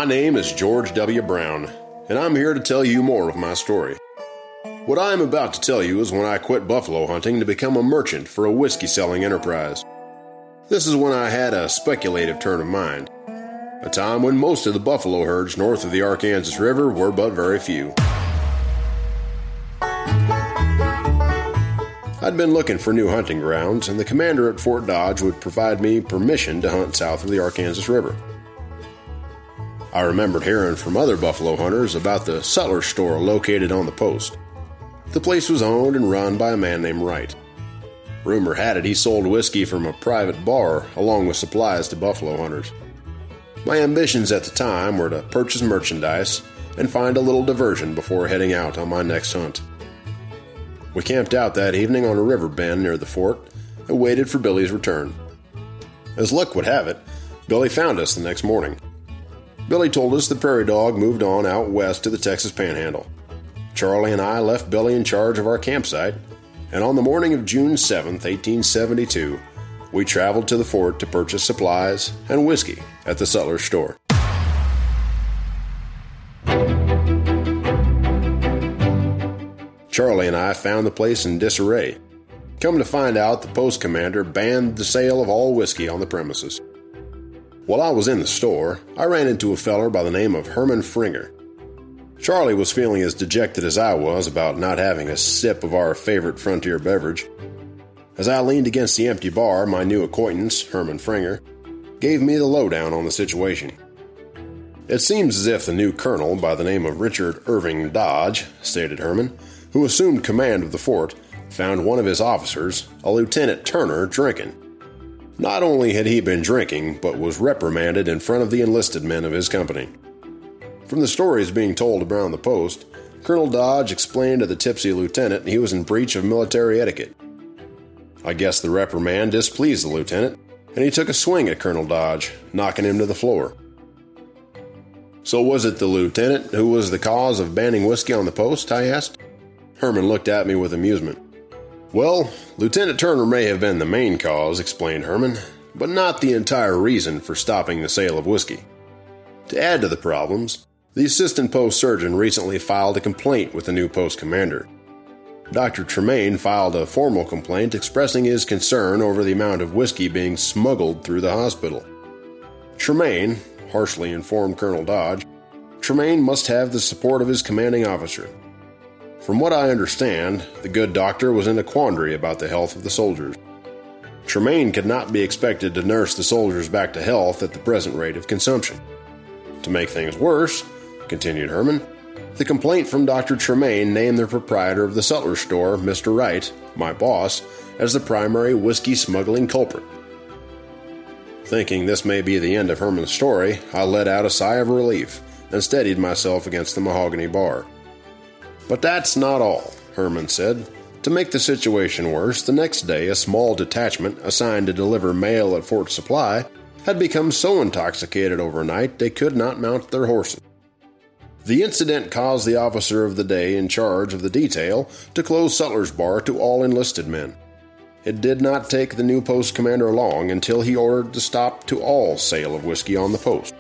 My name is George W. Brown, and I'm here to tell you more of my story. What I am about to tell you is when I quit buffalo hunting to become a merchant for a whiskey-selling enterprise. This is when I had a speculative turn of mind, a time when most of the buffalo herds north of the Arkansas River were but very few. I'd been looking for new hunting grounds, and the commander at Fort Dodge would provide me permission to hunt south of the Arkansas River. I remembered hearing from other buffalo hunters about the Sutler store located on the post. The place was owned and run by a man named Wright. Rumor had it he sold whiskey from a private bar along with supplies to buffalo hunters. My ambitions at the time were to purchase merchandise and find a little diversion before heading out on my next hunt. We camped out that evening on a river bend near the fort and waited for Billy's return. As luck would have it, Billy found us the next morning. Billy told us the prairie dog moved on out west to the Texas Panhandle. Charlie and I left Billy in charge of our campsite, and on the morning of June 7, 1872, we traveled to the fort to purchase supplies and whiskey at the Sutler store. Charlie and I found the place in disarray. Come to find out, the post commander banned the sale of all whiskey on the premises. While I was in the store, I ran into a feller by the name of Herman Fringer. Charlie was feeling as dejected as I was about not having a sip of our favorite frontier beverage. As I leaned against the empty bar, my new acquaintance, Herman Fringer, gave me the lowdown on the situation. It seems as if the new colonel by the name of Richard Irving Dodge, stated Herman, who assumed command of the fort, found one of his officers, a Lieutenant Turner, drinking. Not only had he been drinking, but was reprimanded in front of the enlisted men of his company. From the stories being told around the post, Colonel Dodge explained to the tipsy lieutenant he was in breach of military etiquette. I guess the reprimand displeased the lieutenant, and he took a swing at Colonel Dodge, knocking him to the floor. So was it the lieutenant who was the cause of banning whiskey on the post, I asked? Herman looked at me with amusement. Well, Lieutenant Turner may have been the main cause, explained Herman, but not the entire reason for stopping the sale of whiskey. To add to the problems, the assistant post surgeon recently filed a complaint with the new post commander. Dr. Tremaine filed a formal complaint expressing his concern over the amount of whiskey being smuggled through the hospital. Tremaine harshly informed Colonel Dodge, Tremaine must have the support of his commanding officer. From what I understand, the good doctor was in a quandary about the health of the soldiers. Tremaine could not be expected to nurse the soldiers back to health at the present rate of consumption. To make things worse, continued Herman, the complaint from Dr. Tremaine named the proprietor of the Sutler store, Mr. Wright, my boss, as the primary whiskey smuggling culprit. Thinking this may be the end of Herman's story, I let out a sigh of relief and steadied myself against the mahogany bar. But that's not all, Herman said. To make the situation worse, the next day a small detachment assigned to deliver mail at Fort Supply had become so intoxicated overnight they could not mount their horses. The incident caused the officer of the day in charge of the detail to close Sutler's bar to all enlisted men. It did not take the new post commander long until he ordered the stop to all sale of whiskey on the post.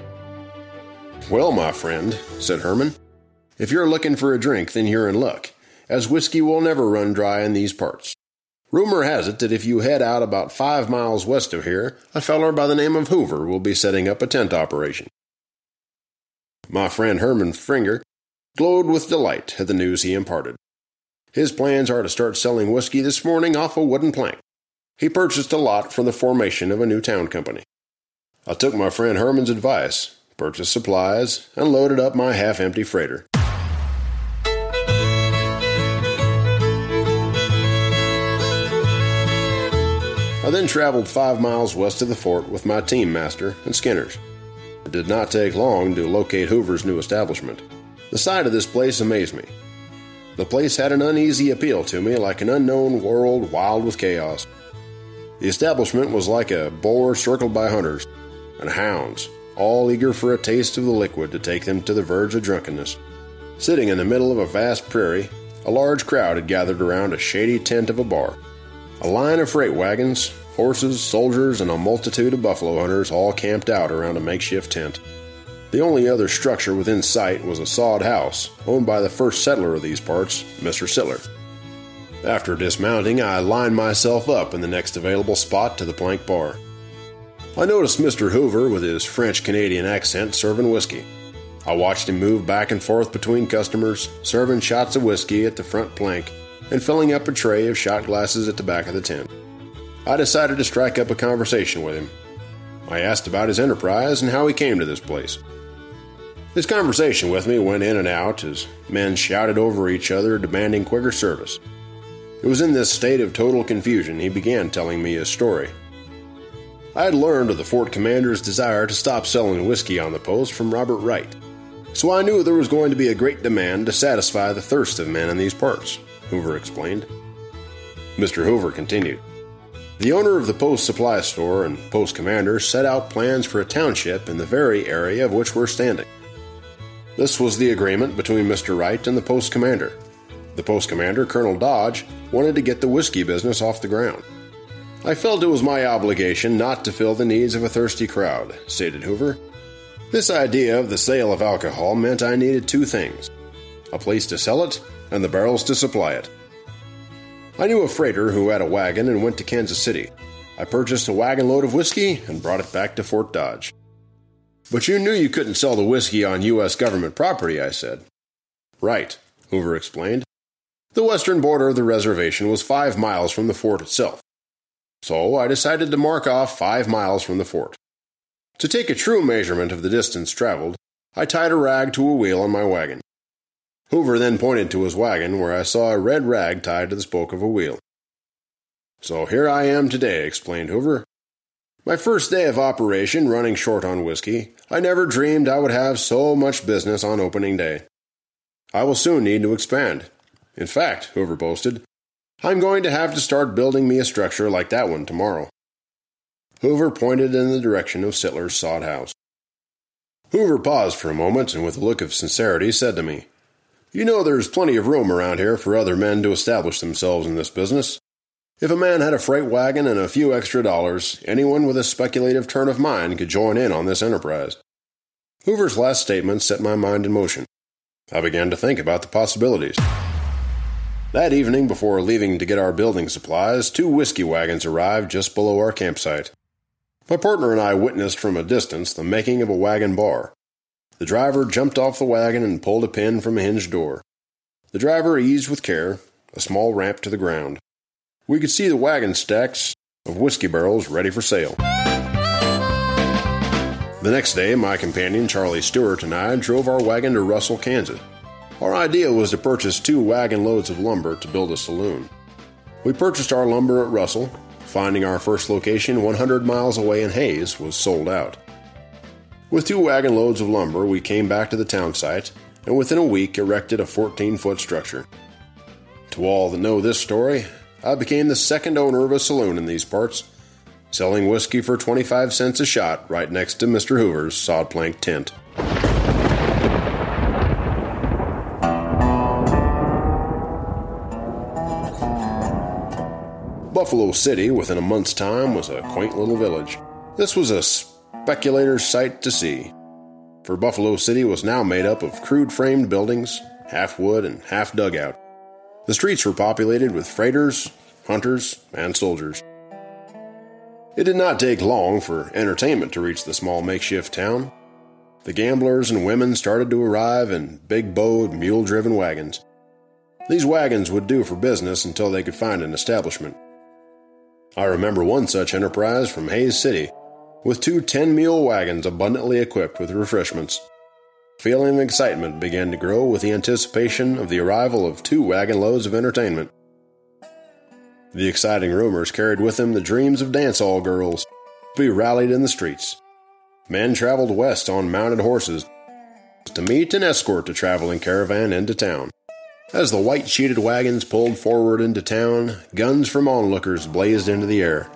Well, my friend, said Herman, if you're looking for a drink, then you're in luck, as whiskey will never run dry in these parts. Rumor has it that if you head out about 5 miles west of here, a feller by the name of Hoover will be setting up a tent operation. My friend Herman Fringer glowed with delight at the news he imparted. His plans are to start selling whiskey this morning off a wooden plank. He purchased a lot for the formation of a new town company. I took my friend Herman's advice, purchased supplies, and loaded up my half-empty freighter. I then traveled 5 miles west of the fort with my team master and skinners. It did not take long to locate Hoover's new establishment. The sight of this place amazed me. The place had an uneasy appeal to me, like an unknown world wild with chaos. The establishment was like a boar circled by hunters and hounds, all eager for a taste of the liquid to take them to the verge of drunkenness. Sitting in the middle of a vast prairie, a large crowd had gathered around a shady tent of a bar. A line of freight wagons, horses, soldiers, and a multitude of buffalo hunters all camped out around a makeshift tent. The only other structure within sight was a sod house, owned by the first settler of these parts, Mr. Sittler. After dismounting, I lined myself up in the next available spot to the plank bar. I noticed Mr. Hoover with his French-Canadian accent serving whiskey. I watched him move back and forth between customers, serving shots of whiskey at the front plank and filling up a tray of shot glasses at the back of the tent. I decided to strike up a conversation with him. I asked about his enterprise and how he came to this place. His conversation with me went in and out as men shouted over each other demanding quicker service. It was in this state of total confusion he began telling me his story. I had learned of the Fort Commander's desire to stop selling whiskey on the post from Robert Wright, so I knew there was going to be a great demand to satisfy the thirst of men in these parts, Hoover explained. Mr. Hoover continued. The owner of the post supply store and post commander set out plans for a township in the very area of which we're standing. This was the agreement between Mr. Wright and the post commander. The post commander, Colonel Dodge, wanted to get the whiskey business off the ground. I felt it was my obligation not to fill the needs of a thirsty crowd, stated Hoover. This idea of the sale of alcohol meant I needed two things: a place to sell it and the barrels to supply it. I knew a freighter who had a wagon and went to Kansas City. I purchased a wagon load of whiskey and brought it back to Fort Dodge. But you knew you couldn't sell the whiskey on U.S. government property, I said. Right, Hoover explained. The western border of the reservation was 5 miles from the fort itself. So I decided to mark off 5 miles from the fort. To take a true measurement of the distance traveled, I tied a rag to a wheel on my wagon. Hoover then pointed to his wagon where I saw a red rag tied to the spoke of a wheel. So here I am today, explained Hoover. My first day of operation running short on whiskey, I never dreamed I would have so much business on opening day. I will soon need to expand. In fact, Hoover boasted, I'm going to have to start building me a structure like that one tomorrow. Hoover pointed in the direction of Sittler's sod house. Hoover paused for a moment and with a look of sincerity said to me, You know there's plenty of room around here for other men to establish themselves in this business. If a man had a freight wagon and a few extra dollars, anyone with a speculative turn of mind could join in on this enterprise. Hoover's last statement set my mind in motion. I began to think about the possibilities. That evening, before leaving to get our building supplies, 2 whiskey wagons arrived just below our campsite. My partner and I witnessed from a distance the making of a wagon bar. The driver jumped off the wagon and pulled a pin from a hinged door. The driver eased with care, a small ramp to the ground. We could see the wagon stacks of whiskey barrels ready for sale. The next day, my companion Charlie Stewart and I drove our wagon to Russell, Kansas. Our idea was to purchase 2 wagon loads of lumber to build a saloon. We purchased our lumber at Russell, finding our first location 100 miles away in Hayes was sold out. With 2 wagon loads of lumber, we came back to the town site and within a week erected a 14-foot structure. To all that know this story, I became the second owner of a saloon in these parts, selling whiskey for 25 cents a shot right next to Mr. Hoover's sod plank tent. Buffalo City, within a month's time, was a quaint little village. This was a speculator's sight to see, for Buffalo City was now made up of crude-framed buildings, half wood and half dugout. The streets were populated with freighters, hunters, and soldiers. It did not take long for entertainment to reach the small makeshift town. The gamblers and women started to arrive in big-bowed, mule-driven wagons. These wagons would do for business until they could find an establishment. I remember one such enterprise from Hayes City, with 2 10-mule wagons abundantly equipped with refreshments. A feeling of excitement began to grow with the anticipation of the arrival of 2 wagon loads of entertainment. The exciting rumors carried with them the dreams of dance-hall girls to be rallied in the streets. Men traveled west on mounted horses to meet and escort the traveling caravan into town. As the white-sheeted wagons pulled forward into town, guns from onlookers blazed into the air.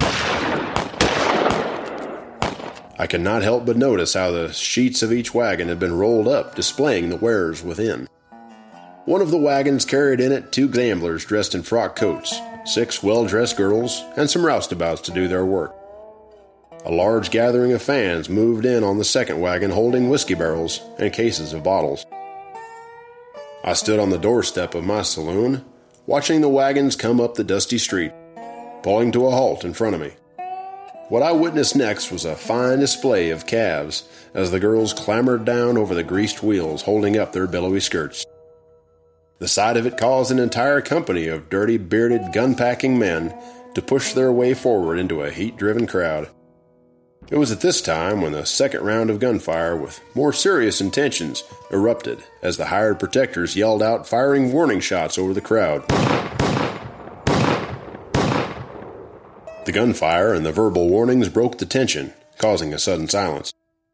I could not help but notice how the sheets of each wagon had been rolled up, displaying the wares within. One of the wagons carried in it 2 gamblers dressed in frock coats, 6 well-dressed girls, and some roustabouts to do their work. A large gathering of fans moved in on the second wagon holding whiskey barrels and cases of bottles. I stood on the doorstep of my saloon, watching the wagons come up the dusty street, pulling to a halt in front of me. What I witnessed next was a fine display of calves as the girls clambered down over the greased wheels holding up their billowy skirts. The sight of it caused an entire company of dirty, bearded, gun-packing men to push their way forward into a heat-driven crowd. It was at this time when the second round of gunfire with more serious intentions erupted as the hired protectors yelled out, firing warning shots over the crowd. The gunfire and the verbal warnings broke the tension, causing a sudden silence.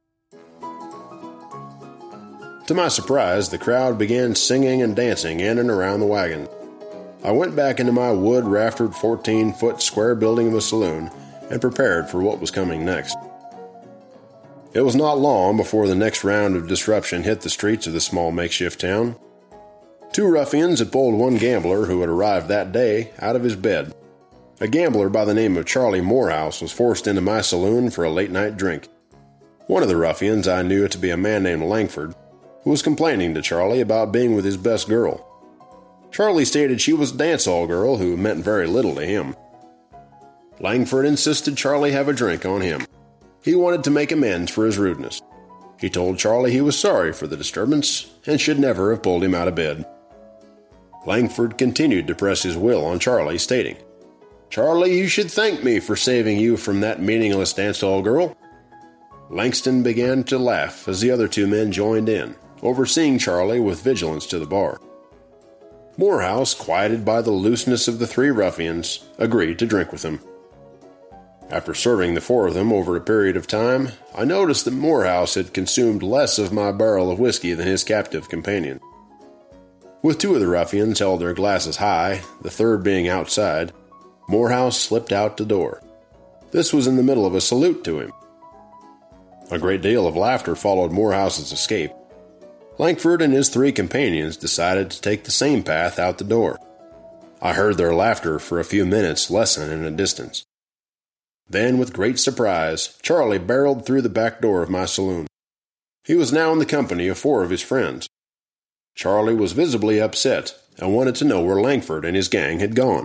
To my surprise, the crowd began singing and dancing in and around the wagon. I went back into my wood-raftered 14-foot square building of a saloon and prepared for what was coming next. It was not long before the next round of disruption hit the streets of the small makeshift town. Two ruffians had pulled one gambler who had arrived that day out of his bed. A gambler by the name of Charlie Morehouse was forced into my saloon for a late-night drink. One of the ruffians I knew to be a man named Langford, who was complaining to Charlie about being with his best girl. Charlie stated she was a dance-hall girl who meant very little to him. Langford insisted Charlie have a drink on him. He wanted to make amends for his rudeness. He told Charlie he was sorry for the disturbance and should never have pulled him out of bed. Langford continued to press his will on Charlie, stating, "Charlie, you should thank me for saving you from that meaningless dance-hall girl." Langston began to laugh as the other two men joined in, overseeing Charlie with vigilance to the bar. Morehouse, quieted by the looseness of the three ruffians, agreed to drink with him. After serving the four of them over a period of time, I noticed that Morehouse had consumed less of my barrel of whiskey than his captive companion. With two of the ruffians held their glasses high, the third being outside, Morehouse slipped out the door. This was in the middle of a salute to him. A great deal of laughter followed Morehouse's escape. Langford and his three companions decided to take the same path out the door. I heard their laughter for a few minutes lessen in the distance. Then, with great surprise, Charlie barreled through the back door of my saloon. He was now in the company of four of his friends. Charlie was visibly upset and wanted to know where Langford and his gang had gone.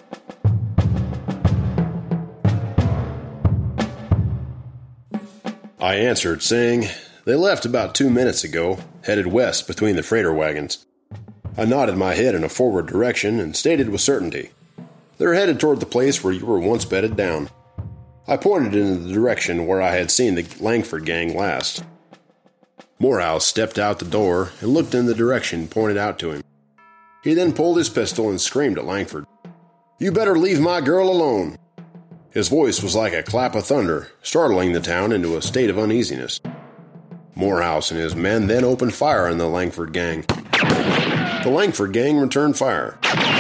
I answered, saying, "They left about 2 minutes ago, headed west between the freighter wagons." I nodded my head in a forward direction and stated with certainty, "They're headed toward the place where you were once bedded down." I pointed in the direction where I had seen the Langford gang last. Morehouse stepped out the door and looked in the direction pointed out to him. He then pulled his pistol and screamed at Langford, "You better leave my girl alone." His voice was like a clap of thunder, startling the town into a state of uneasiness. Morehouse and his men then opened fire on the Langford gang. The Langford gang returned fire.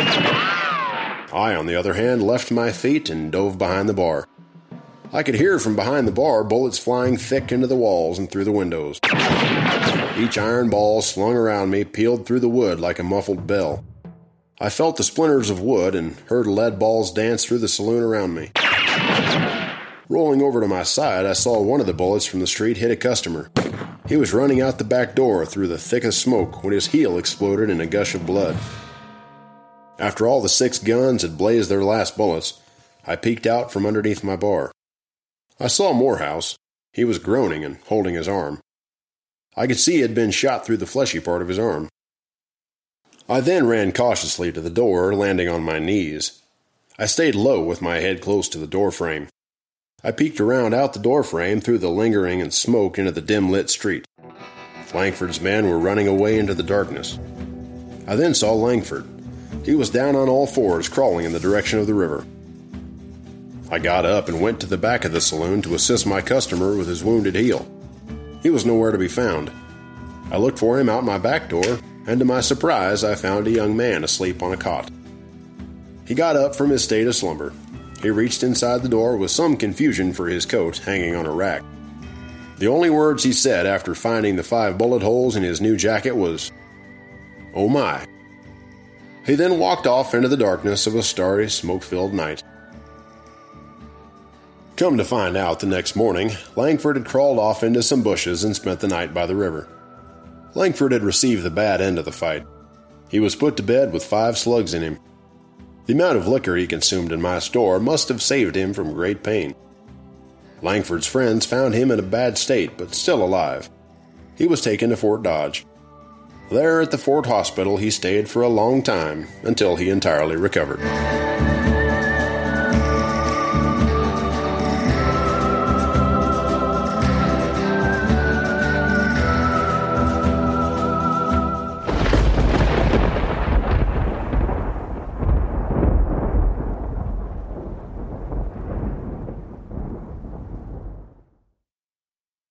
I, on the other hand, left my feet and dove behind the bar. I could hear from behind the bar bullets flying thick into the walls and through the windows. Each iron ball slung around me peeled through the wood like a muffled bell. I felt the splinters of wood and heard lead balls dance through the saloon around me. Rolling over to my side, I saw one of the bullets from the street hit a customer. He was running out the back door through the thickest smoke when his heel exploded in a gush of blood. After all the 6 guns had blazed their last bullets, I peeked out from underneath my bar. I saw Morehouse. He was groaning and holding his arm. I could see he had been shot through the fleshy part of his arm. I then ran cautiously to the door, landing on my knees. I stayed low with my head close to the doorframe. I peeked around out the doorframe through the lingering and smoke into the dim-lit street. Langford's men were running away into the darkness. I then saw Langford. He was down on all fours, crawling in the direction of the river. I got up and went to the back of the saloon to assist my customer with his wounded heel. He was nowhere to be found. I looked for him out my back door, and to my surprise, I found a young man asleep on a cot. He got up from his state of slumber. He reached inside the door with some confusion for his coat hanging on a rack. The only words he said after finding the 5 bullet holes in his new jacket was, "Oh my." He then walked off into the darkness of a starry, smoke-filled night. Come to find out the next morning, Langford had crawled off into some bushes and spent the night by the river. Langford had received the bad end of the fight. He was put to bed with 5 slugs in him. The amount of liquor he consumed in my store must have saved him from great pain. Langford's friends found him in a bad state, but still alive. He was taken to Fort Dodge. There at the Fort Hospital he stayed for a long time until he entirely recovered.